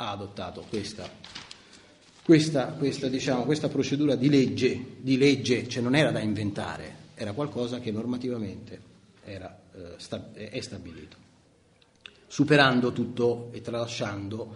ha adottato questa procedura di legge, cioè non era da inventare, era qualcosa che normativamente è stabilito, superando tutto e tralasciando,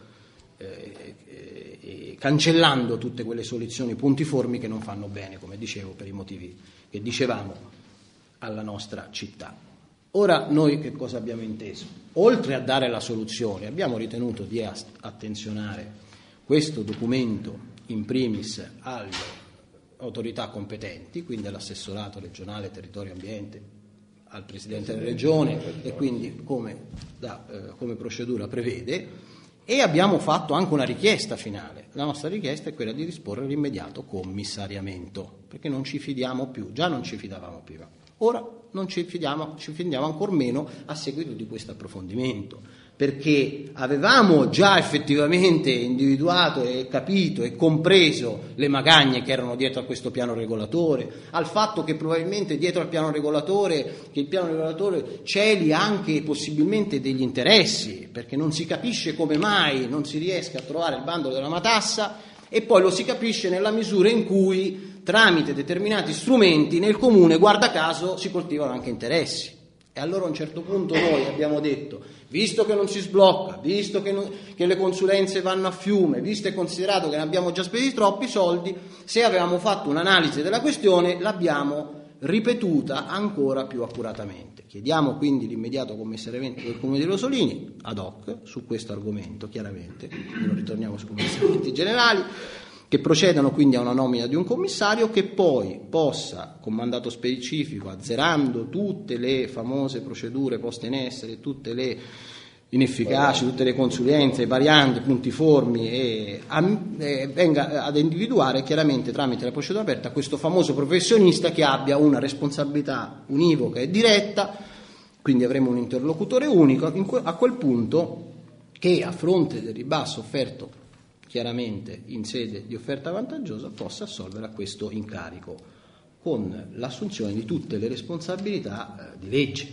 cancellando tutte quelle soluzioni puntiformi che non fanno bene, come dicevo, per i motivi che dicevamo, alla nostra città. Ora noi che cosa abbiamo inteso? Oltre a dare la soluzione, abbiamo ritenuto di attenzionare questo documento in primis alle autorità competenti, quindi all'assessorato regionale territorio e ambiente, al Presidente della Regione, e quindi come procedura prevede, e abbiamo fatto anche una richiesta finale. La nostra richiesta è quella di disporre l'immediato commissariamento, perché non ci fidiamo più, già non ci fidavamo prima, ora non ci fidiamo ancor meno a seguito di questo approfondimento, perché avevamo già effettivamente individuato e capito e compreso le magagne che erano dietro a questo piano regolatore, al fatto che probabilmente dietro al piano regolatore, che il piano regolatore celi anche possibilmente degli interessi, perché non si capisce come mai non si riesca a trovare il bandolo della matassa, e poi lo si capisce nella misura in cui tramite determinati strumenti nel comune, guarda caso, si coltivano anche interessi. E allora a un certo punto noi abbiamo detto, visto che non si sblocca, visto che le consulenze vanno a fiume, visto e considerato che ne abbiamo già spesi troppi soldi, se avevamo fatto un'analisi della questione l'abbiamo ripetuta ancora più accuratamente. Chiediamo quindi l'immediato commissariamento del Comune di Rosolini ad hoc su questo argomento, chiaramente, non ritorniamo sui commissariamenti generali, che procedano quindi a una nomina di un commissario che poi possa, con mandato specifico, azzerando tutte le famose procedure poste in essere, tutte le inefficaci, tutte le consulenze, varianti, puntiformi, venga ad individuare chiaramente tramite la procedura aperta questo famoso professionista che abbia una responsabilità univoca e diretta, quindi avremo un interlocutore unico a quel punto, che a fronte del ribasso offerto chiaramente in sede di offerta vantaggiosa possa assolvere a questo incarico con l'assunzione di tutte le responsabilità di legge.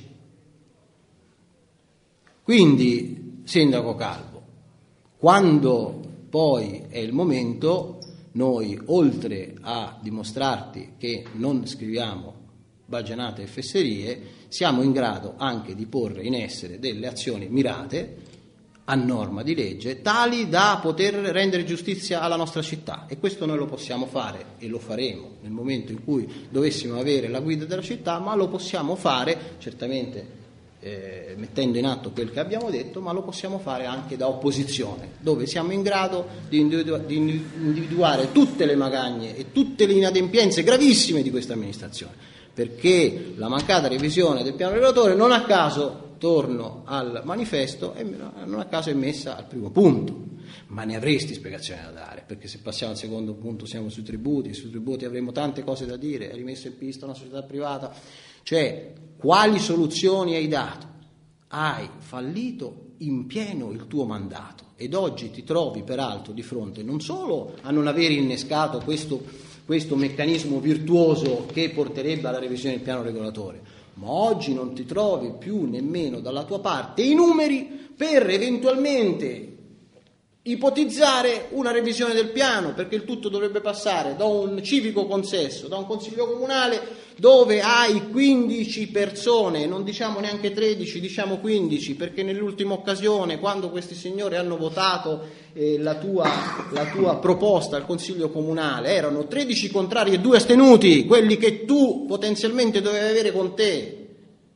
Quindi, Sindaco Calvo, quando poi è il momento, noi oltre a dimostrarti che non scriviamo baggianate e fesserie, siamo in grado anche di porre in essere delle azioni mirate a norma di legge, tali da poter rendere giustizia alla nostra città, e questo noi lo possiamo fare e lo faremo nel momento in cui dovessimo avere la guida della città, ma lo possiamo fare certamente mettendo in atto quel che abbiamo detto, ma lo possiamo fare anche da opposizione, dove siamo in grado di individuare tutte le magagne e tutte le inadempienze gravissime di questa amministrazione, perché la mancata revisione del piano regolatore non a caso, torno al manifesto, e non a caso è messa al primo punto, ma ne avresti spiegazioni da dare, perché se passiamo al secondo punto siamo sui tributi, e sui tributi avremo tante cose da dire, hai rimesso in pista una società privata, cioè quali soluzioni hai dato? Hai fallito in pieno il tuo mandato, ed oggi ti trovi peraltro di fronte non solo a non aver innescato questo meccanismo virtuoso che porterebbe alla revisione del piano regolatore, ma oggi non ti trovi più nemmeno dalla tua parte i numeri per eventualmente ipotizzare una revisione del piano, perché il tutto dovrebbe passare da un civico consesso, da un consiglio comunale dove hai 15 persone, non diciamo neanche 13, diciamo 15, perché nell'ultima occasione, quando questi signori hanno votato la tua proposta al consiglio comunale, erano 13 contrari e 2 astenuti, quelli che tu potenzialmente dovevi avere con te.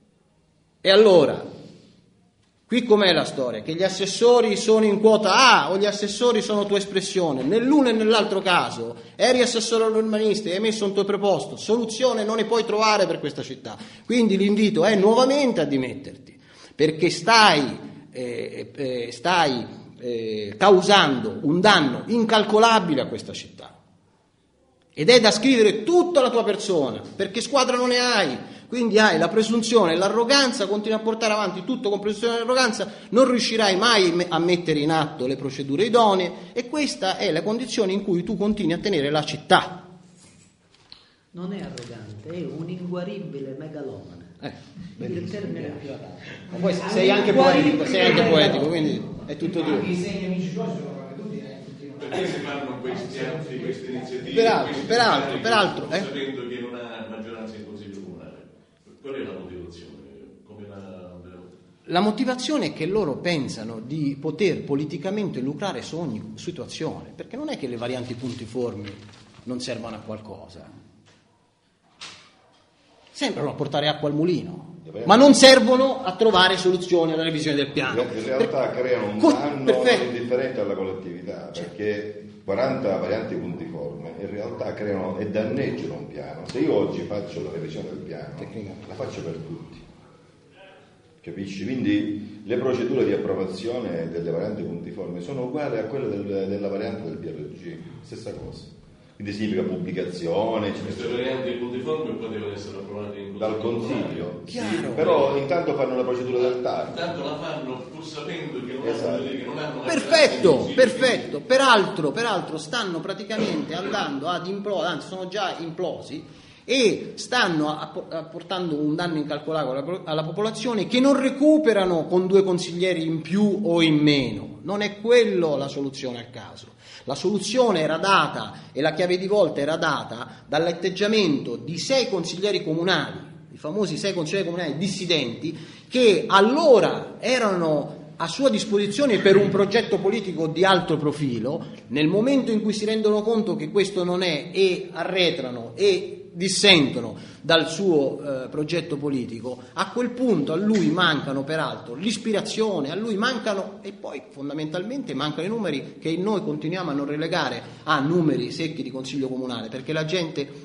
E allora, qui com'è la storia? Che gli assessori sono in quota A o gli assessori sono tua espressione? Nell'uno e nell'altro caso eri assessore all'urbanistica e hai messo un tuo preposto, soluzione non ne puoi trovare per questa città. Quindi l'invito è nuovamente a dimetterti, perché stai causando un danno incalcolabile a questa città. Ed è da scrivere tutta la tua persona, perché squadra non ne hai. Quindi hai la presunzione e l'arroganza, continui a portare avanti tutto con presunzione e arroganza, non riuscirai mai a mettere in atto le procedure idonee, e questa è la condizione in cui tu continui a tenere la città. Non è arrogante, è un inguaribile megalomane. Il termine più adatto. Ma poi sei anche poetico, quindi è tutto tuo. Anche i segni amici tuoi sono Perché si fanno queste iniziative? Peraltro, sapendo che non ha maggioranza in Consiglio Comunale. Qual è la motivazione? La motivazione è che loro pensano di poter politicamente lucrare su ogni situazione, perché non è che le varianti puntiformi non servano a qualcosa, sembrano a portare acqua al mulino, ma non servono a trovare soluzioni alla revisione del piano. In realtà creano un danno indifferente alla collettività, perché 40 varianti puntiformi in realtà creano e danneggiano un piano. Se io oggi faccio la revisione del piano, la faccio per tutti. Capisci? Quindi le procedure di approvazione delle varianti puntiformi sono uguali a quelle della variante del PRG, stessa cosa. Quindi significa pubblicazione. Queste varianti puntiformi potevano essere approvate in dal Consiglio, sì, però intanto fanno la procedura del TAR. Intanto la fanno pur sapendo che non hanno perfetto. Peraltro stanno praticamente andando ad implodere, anzi sono già implosi, e stanno apportando un danno incalcolabile alla popolazione, che non recuperano con 2 consiglieri in più o in meno. Non è quello la soluzione al caso. La soluzione era data, e la chiave di volta era data, dall'atteggiamento di 6 consiglieri comunali, i famosi 6 consiglieri comunali dissidenti, che allora erano a sua disposizione per un progetto politico di alto profilo. Nel momento in cui si rendono conto che questo non è, e arretrano e dissentono dal suo progetto politico, a quel punto a lui mancano peraltro l'ispirazione, a lui mancano, e poi fondamentalmente mancano i numeri, che noi continuiamo a non relegare a numeri secchi di consiglio comunale, perché la gente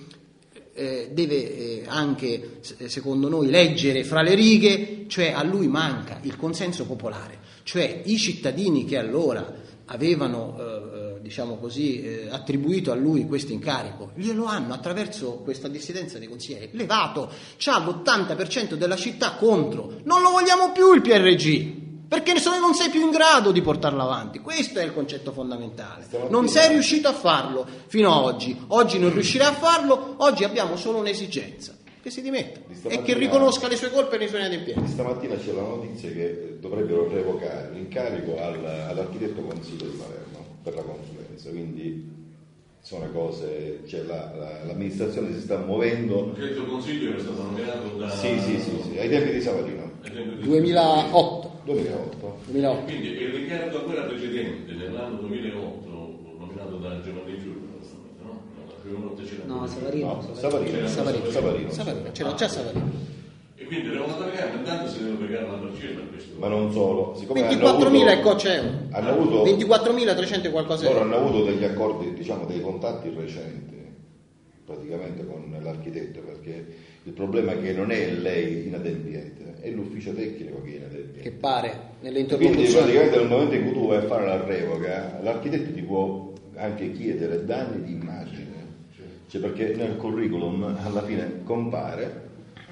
deve anche, secondo noi, leggere fra le righe. Cioè a lui manca il consenso popolare, cioè i cittadini che allora avevano attribuito a lui questo incarico, glielo hanno, attraverso questa dissidenza dei consiglieri, levato. C'ha l'80% della città contro. Non lo vogliamo più il PRG, perché non sei più in grado di portarlo avanti. Questo è il concetto fondamentale. Non sei riuscito a farlo fino ad oggi non riuscirai a farlo. Oggi abbiamo solo un'esigenza: che si dimetta e che riconosca le sue colpe nei suoi inadempienze. Stamattina c'è la notizia che dovrebbero revocare l'incarico all'architetto Consiglio di Palermo per la consulenza, quindi sono cose, cioè l'amministrazione si sta muovendo. L'architetto Consiglio era stato nominato da... Sì, ai tempi di Savarino. 2008. Quindi il Riccardo ancora precedente, nell'anno 2008, nominato da Giovanni Giulio, no? Savarino, c'era già Savarino. E quindi devono pagare, intanto si deve pagare la parcella per questo. Ma non solo, siccome 24.000 e cocce hanno avuto 24.300 qualcosa. Loro hanno avuto degli accordi, dei contatti recenti praticamente con l'architetto, perché il problema è che non è lei inadempiente, è l'ufficio tecnico che è inadempiente, che pare nelle interlocuzioni. Quindi praticamente nel momento in cui tu vai a fare la revoca, l'architetto ti può anche chiedere danni di immagine, cioè perché nel curriculum alla fine compare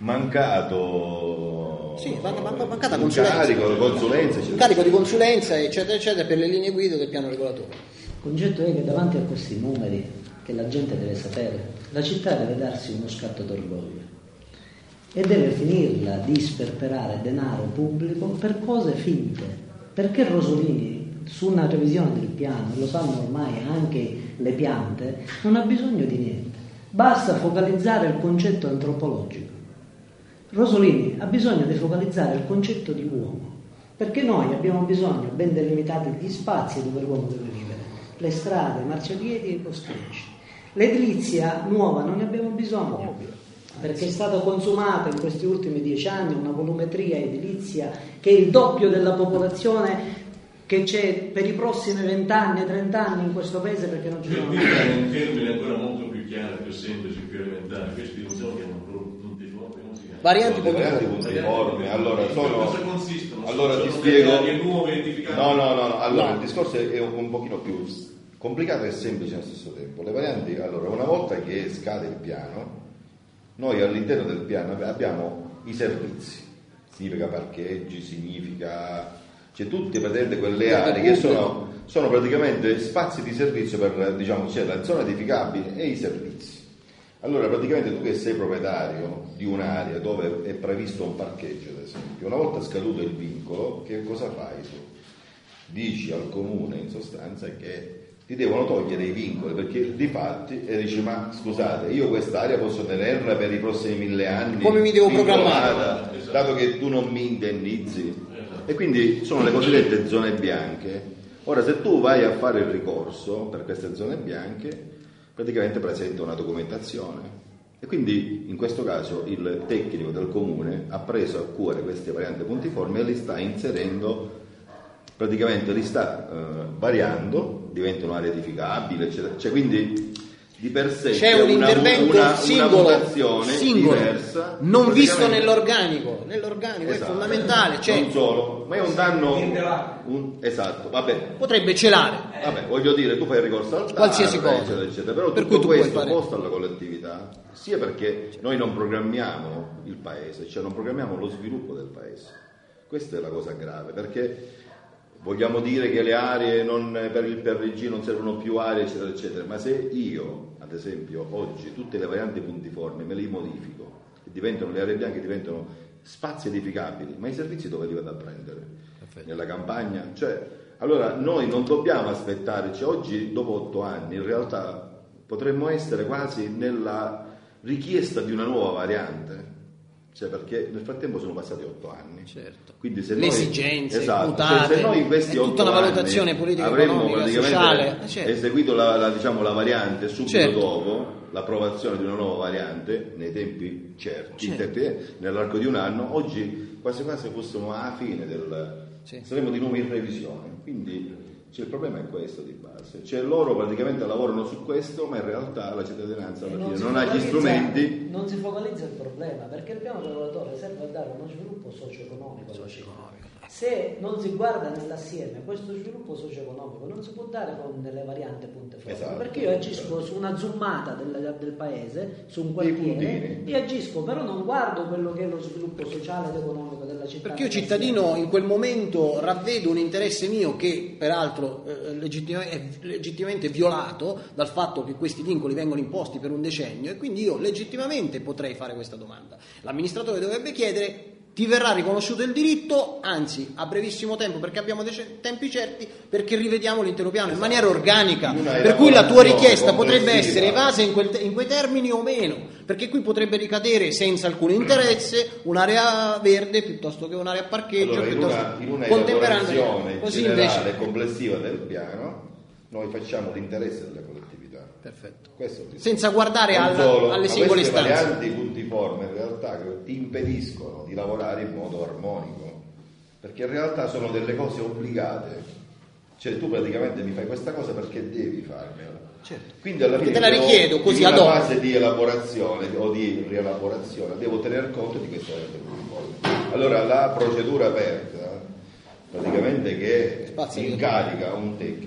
mancato mancata consulenza, carico di consulenza, eccetera, per le linee guida del piano regolatore. Il concetto è che davanti a questi numeri, che la gente deve sapere, la città deve darsi uno scatto d'orgoglio e deve finirla di sperperare denaro pubblico per cose finte, perché Rosolini su una revisione del piano, lo sanno ormai anche le piante, non ha bisogno di niente, basta focalizzare il concetto antropologico. Rosolini ha bisogno di focalizzare il concetto di uomo, perché noi abbiamo bisogno ben delimitati gli spazi dove l'uomo deve vivere, le strade, i marciapiedi e i posticci. L'edilizia nuova non ne abbiamo bisogno, perché è stata consumata in questi ultimi 10 anni una volumetria edilizia che è il doppio della popolazione che c'è per i prossimi 20 anni, 30 anni in questo paese, perché non ci sono in termini ancora molto più chiari, più semplici, più elementari. Questi non sono varianti puntiformi. Allora cosa consistono? Allora ti spiego. No. Allora il discorso è un pochino più complicato e semplice allo stesso tempo. Le varianti, allora, una volta che scade il piano, noi all'interno del piano abbiamo i servizi, significa parcheggi, significa, cioè tutte presenti quelle aree che sono praticamente spazi di servizio per, c'è la zona edificabile e i servizi. Allora praticamente tu che sei proprietario di un'area dove è previsto un parcheggio, ad esempio, una volta scaduto il vincolo, che cosa fai tu? Dici al comune in sostanza che ti devono togliere i vincoli, perché difatti e dici ma scusate, io quest'area posso tenerla per i prossimi 1000 anni, come mi devo programmare? Dato che tu non mi indennizzi, e quindi sono le cosiddette zone bianche. Ora se tu vai a fare il ricorso per queste zone bianche, praticamente presenta una documentazione, e quindi in questo caso il tecnico del comune ha preso a cuore queste varianti puntiformi e li sta inserendo, praticamente li sta variando, diventano aree edificabili, eccetera. Cioè, quindi di per sé c'è un intervento singolo, diversa, non visto nell'organico esatto, è fondamentale. Non solo, ma è un danno esatto, vabbè. Potrebbe celare. Vabbè, voglio dire, tu fai il ricorso al TAR, qualsiasi cosa, eccetera, eccetera. Però per tutto cui questo posto alla collettività, sia perché noi non programmiamo il paese, cioè non programmiamo lo sviluppo del paese. Questa è la cosa grave, perché vogliamo dire che le aree per il PRG non servono più aree, eccetera, eccetera, ma se io, ad esempio, oggi tutte le varianti puntiformi me le modifico e diventano le aree bianche, diventano spazi edificabili, ma i servizi dove li vado a prendere? Perfetto. Nella campagna? Cioè, allora noi non dobbiamo aspettare, cioè oggi dopo 8 anni in realtà potremmo essere quasi nella richiesta di una nuova variante. Cioè, perché nel frattempo sono passati 8 anni. Certo. Quindi se le esigenze esatto, mutate, se noi in questi è tutta una valutazione politica, avremmo economica, sociale, certo, eseguito la variante subito certo, dopo l'approvazione di una nuova variante nei tempi certi, certo, nell'arco di un anno, oggi quasi quasi fossimo alla fine saremmo di nuovo in revisione. Quindi il problema è questo di base, cioè loro praticamente lavorano su questo, ma in realtà la cittadinanza alla fine non ha gli strumenti. Non si focalizza il problema, perché il piano regolatore serve a dare uno sviluppo socio-economico alla città. Se non si guarda nell'assieme, questo sviluppo socio-economico non si può dare con delle varianti puntiformi, esatto, perché io agisco su una zoomata del paese, su un quartiere, e agisco, però non guardo quello che è lo sviluppo sociale ed economico della città. Perché io cittadino in quel momento ravvedo un interesse mio che peraltro è legittimamente violato dal fatto che questi vincoli vengono imposti per un decennio, e quindi io legittimamente potrei fare questa domanda. L'amministratore dovrebbe chiedere: ti verrà riconosciuto il diritto, anzi a brevissimo tempo, perché abbiamo tempi certi, perché rivediamo l'intero piano in maniera organica, per cui la tua richiesta potrebbe essere evasa in quei termini o meno, perché qui potrebbe ricadere senza alcun interesse un'area verde piuttosto che un'area parcheggio, allora, in una elaborazione generale complessiva del piano noi facciamo l'interesse della collettività. Perfetto. Senza guardare alle singole stanze. Queste varianti puntiformi in realtà ti impediscono di lavorare in modo armonico, perché in realtà sono delle cose obbligate, cioè tu praticamente mi fai questa cosa perché devi farmela. Certo. Quindi alla fine te la richiedo così in ad hoc. una fase di elaborazione o di rielaborazione devo tener conto di queste varianti puntiformi. Allora la procedura aperta praticamente che incarica un tecnico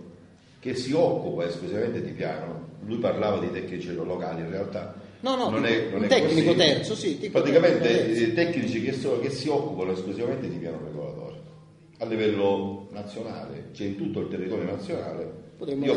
che si occupa esclusivamente di piano. Lui parlava di tecnici locali, in realtà non è tecnico così. Terzo, sì, praticamente tecnici che si occupano esclusivamente di piano regolatore a livello nazionale, cioè in tutto il territorio nazionale. Io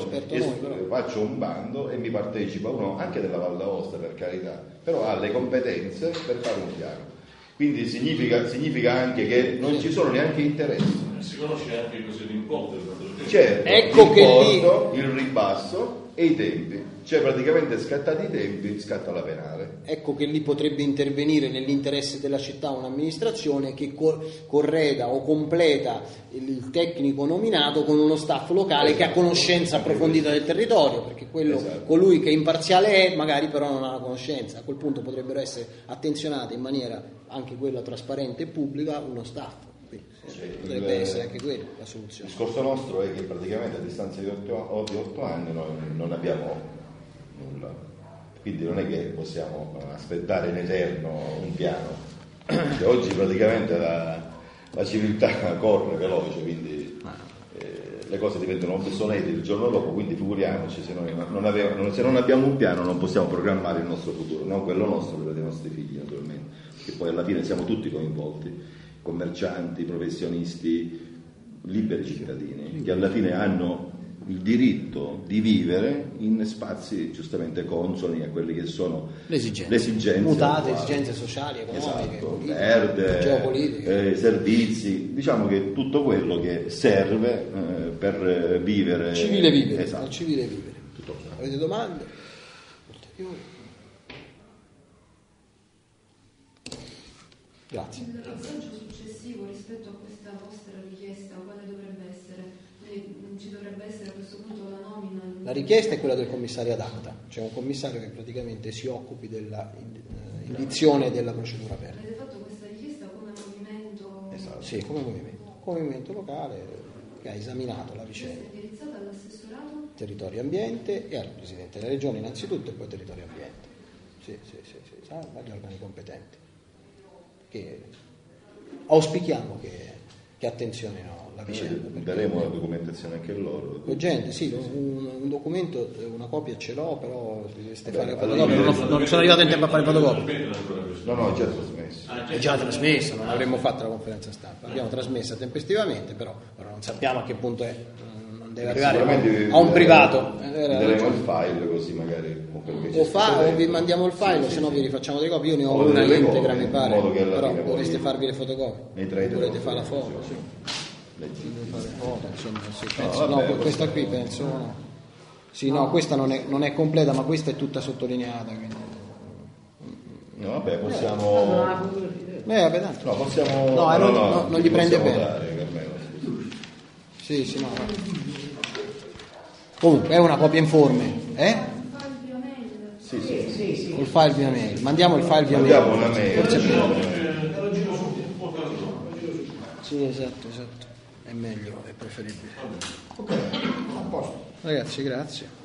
faccio un bando e mi partecipa uno anche della Val d'Aosta, per carità, però ha le competenze per fare un piano. Quindi significa anche che non ci sono neanche interessi. Si conosce anche cos'è l'importo. Certo, ecco l'importo, il ribasso e i tempi. Cioè praticamente scattati i tempi, scatta la penale. Ecco che lì potrebbe intervenire nell'interesse della città un'amministrazione che correda o completa il tecnico nominato con uno staff locale che ha conoscenza approfondita del territorio, perché colui che imparziale è magari però non ha la conoscenza. A quel punto potrebbero essere attenzionate in maniera anche quella trasparente e pubblica uno staff. Potrebbe essere anche quella la soluzione. Il discorso nostro è che praticamente a distanza di 8 anni noi non abbiamo nulla, quindi non è che possiamo aspettare in eterno un piano. Cioè, oggi praticamente la civiltà corre veloce, quindi le cose diventano obsolete il giorno dopo, quindi figuriamoci se non abbiamo un piano non possiamo programmare il nostro futuro, non quello nostro, quello dei nostri figli naturalmente, che poi alla fine siamo tutti coinvolti, commercianti, professionisti, liberi cittadini, che alla fine hanno il diritto di vivere in spazi giustamente consoni a quelli che sono le esigenze mutate, esigenze sociali, economiche, esatto, politiche, verde, geopolitiche, servizi, diciamo che tutto quello che serve per vivere civile vivere, esatto. al civile vivere. Avete domande? Ulteriori? Grazie. Il passaggio successivo rispetto a questa vostra richiesta, quale dovrebbe essere? Ci dovrebbe essere a questo punto la nomina? La richiesta è quella del commissario ad acta, cioè un commissario che praticamente si occupi della indizione della procedura aperta. Avete fatto questa richiesta come movimento? Esatto. Sì, come movimento locale che ha esaminato la vicenda. È indirizzata all'assessorato? Territorio e ambiente e al Presidente della Regione innanzitutto e poi territorio e ambiente. Sì, agli organi competenti. Che auspichiamo che attenzionino la vicenda. Daremo la documentazione anche loro. Gente, sì, un documento, una copia ce l'ho, però dovreste fare allora, fotocopia. Non sono arrivato in tempo a fare fotocopia. No, è già trasmesso. È già trasmessa, non avremmo fatto la conferenza stampa. L'abbiamo trasmessa tempestivamente, però ora non sappiamo a che punto è. Non deve arrivare a un privato. Daremo il file così magari. O vi mandiamo il file, se no vi rifacciamo delle copie. Io ne ho una integra, mi pare, però dovreste farvi le fotocopie. Volete fare la foto? Sì. Fare foto, insomma, sì, penso, no, questa qui penso no. Sì, no, questa non è completa, ma questa è tutta sottolineata. Quindi. No, vabbè, possiamo. Vabbè, tanto. No, possiamo. No, non gli prende bene. Dare, sì, no. Comunque è una copia informe, Sì. Col file via mail. Mandiamo il file via mail. Mandiamo una mail. Forse sì, esatto. È meglio, è preferibile. Ok, a posto. Ragazzi, grazie.